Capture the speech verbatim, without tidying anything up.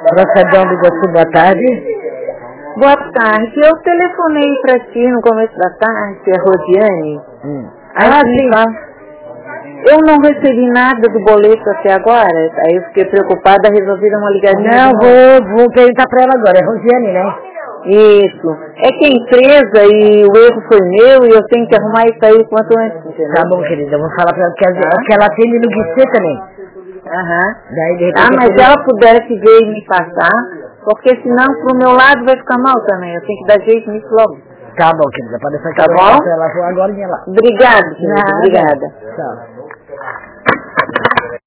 Procedão do Iguaçu, boa tarde. Boa tarde. Eu telefonei para ti no começo da tarde, é Rosiane. Hum. Ah, sim. Eu não recebi nada do boleto até agora, aí eu fiquei preocupada, resolvi dar uma ligadinha. Não, vou, vou perguntar para ela agora, é Rosiane, né? Isso. É que a empresa e o erro foi meu e eu tenho que arrumar isso aí quanto antes, entendeu? Tá bom, querida, eu vou falar para ela, porque Tá. que ela atende no guichê também. Aham. Daí, de repente, Ah, mas eu... se ela pudesse ver e me passar, porque senão pro meu lado vai ficar mal também, eu tenho que dar jeito nisso logo. Tá bom, querida, pode deixar que Tá eu vou bom? pra ela, vou agora lá. Obrigada, querida, Nada. obrigada. Tchau.